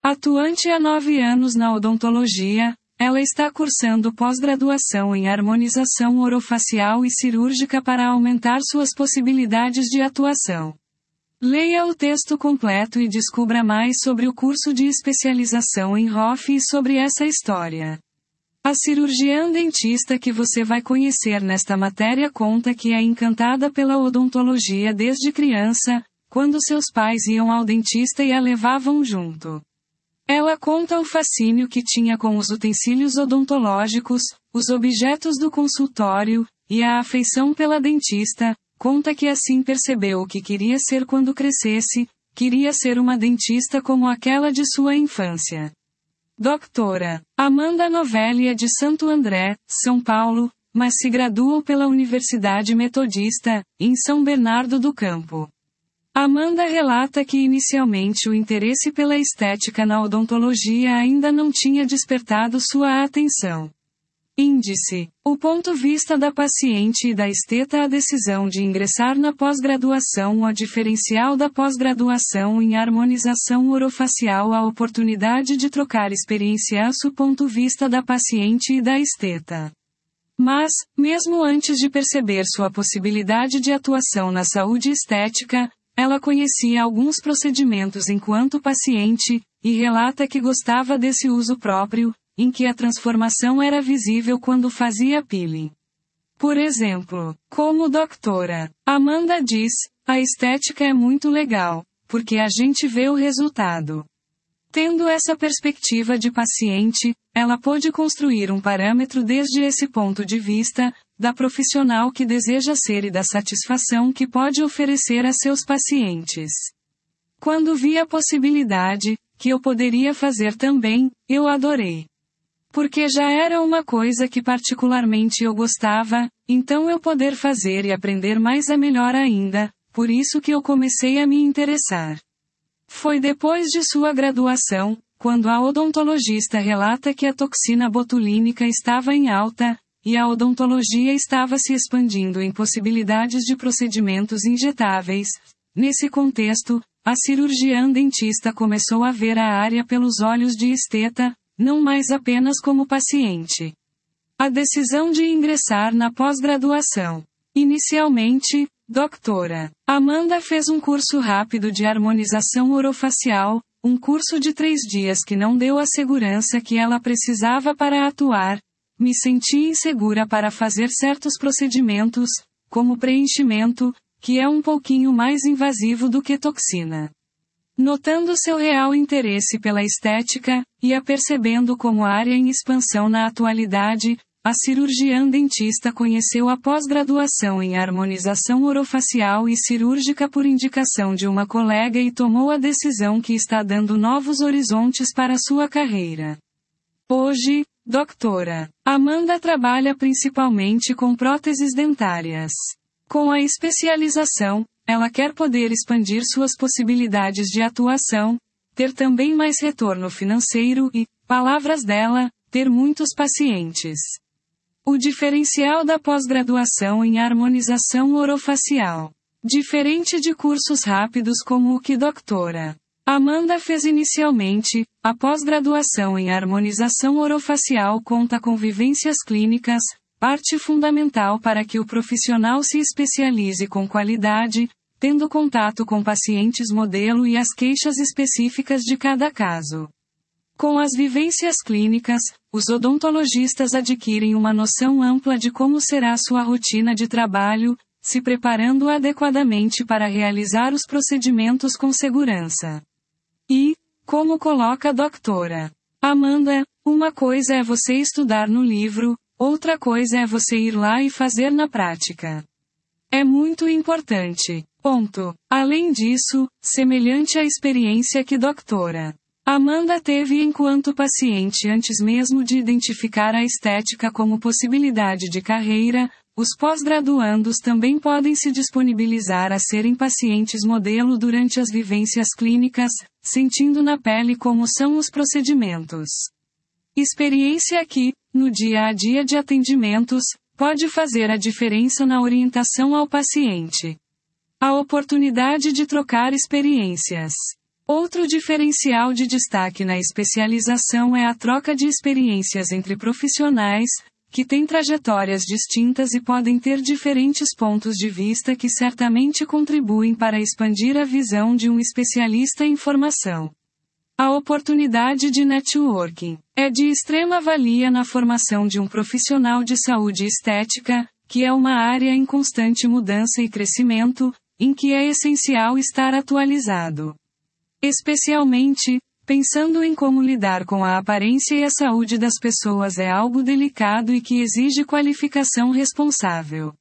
Atuante há 9 anos na odontologia, ela está cursando pós-graduação em harmonização orofacial e cirúrgica para aumentar suas possibilidades de atuação. Leia o texto completo e descubra mais sobre o curso de especialização em ROF e sobre essa história. A cirurgiã dentista que você vai conhecer nesta matéria conta que é encantada pela odontologia desde criança, quando seus pais iam ao dentista e a levavam junto. Ela conta o fascínio que tinha com os utensílios odontológicos, os objetos do consultório, e a afeição pela dentista. Conta que assim percebeu o que queria ser quando crescesse, queria ser uma dentista como aquela de sua infância. Doutora Amanda Novelli é de Santo André, São Paulo, mas se graduou pela Universidade Metodista, em São Bernardo do Campo. Amanda relata que inicialmente o interesse pela estética na odontologia ainda não tinha despertado sua atenção. Índice: o ponto de vista da paciente e da esteta. A decisão de ingressar na pós-graduação. O diferencial da pós-graduação em harmonização orofacial. A oportunidade de trocar experiências. O ponto de vista da paciente e da esteta. Mas, mesmo antes de perceber sua possibilidade de atuação na saúde estética, ela conhecia alguns procedimentos enquanto paciente, e relata que gostava desse uso próprio, em que a transformação era visível quando fazia peeling. Por exemplo, como doutora Amanda diz, a estética é muito legal, porque a gente vê o resultado. Tendo essa perspectiva de paciente, ela pôde construir um parâmetro desde esse ponto de vista, da profissional que deseja ser e da satisfação que pode oferecer a seus pacientes. Quando vi a possibilidade, que eu poderia fazer também, eu adorei. Porque já era uma coisa que particularmente eu gostava, então eu poder fazer e aprender mais é melhor ainda, por isso que eu comecei a me interessar. Foi depois de sua graduação, quando a odontologista relata que a toxina botulínica estava em alta, e a odontologia estava se expandindo em possibilidades de procedimentos injetáveis. Nesse contexto, a cirurgiã dentista começou a ver a área pelos olhos de esteta, não mais apenas como paciente. A decisão de ingressar na pós-graduação. Inicialmente, doutora Amanda fez um curso rápido de harmonização orofacial, um curso de 3 dias que não deu a segurança que ela precisava para atuar. Me senti insegura para fazer certos procedimentos, como preenchimento, que é um pouquinho mais invasivo do que toxina. Notando seu real interesse pela estética, e a percebendo como área em expansão na atualidade, a cirurgiã dentista conheceu a pós-graduação em harmonização orofacial e cirúrgica por indicação de uma colega e tomou a decisão que está dando novos horizontes para sua carreira. Hoje, doutora Amanda trabalha principalmente com próteses dentárias. Com a especialização, ela quer poder expandir suas possibilidades de atuação, ter também mais retorno financeiro e, palavras dela, ter muitos pacientes. O diferencial da pós-graduação em harmonização orofacial. Diferente de cursos rápidos como o que doutora Amanda fez inicialmente, a pós-graduação em harmonização orofacial conta com vivências clínicas, parte fundamental para que o profissional se especialize com qualidade, tendo contato com pacientes modelo e as queixas específicas de cada caso. Com as vivências clínicas, os odontologistas adquirem uma noção ampla de como será sua rotina de trabalho, se preparando adequadamente para realizar os procedimentos com segurança. E, como coloca a doutora Amanda, uma coisa é você estudar no livro, outra coisa é você ir lá e fazer na prática. É muito importante. Ponto. Além disso, semelhante à experiência que doutora Amanda teve enquanto paciente antes mesmo de identificar a estética como possibilidade de carreira, os pós-graduandos também podem se disponibilizar a serem pacientes modelo durante as vivências clínicas, sentindo na pele como são os procedimentos. Experiência que, no dia a dia de atendimentos, pode fazer a diferença na orientação ao paciente. A oportunidade de trocar experiências. Outro diferencial de destaque na especialização é a troca de experiências entre profissionais, que têm trajetórias distintas e podem ter diferentes pontos de vista que certamente contribuem para expandir a visão de um especialista em formação. A oportunidade de networking é de extrema valia na formação de um profissional de saúde estética, que é uma área em constante mudança e crescimento, em que é essencial estar atualizado. Especialmente, pensando em como lidar com a aparência e a saúde das pessoas é algo delicado e que exige qualificação responsável.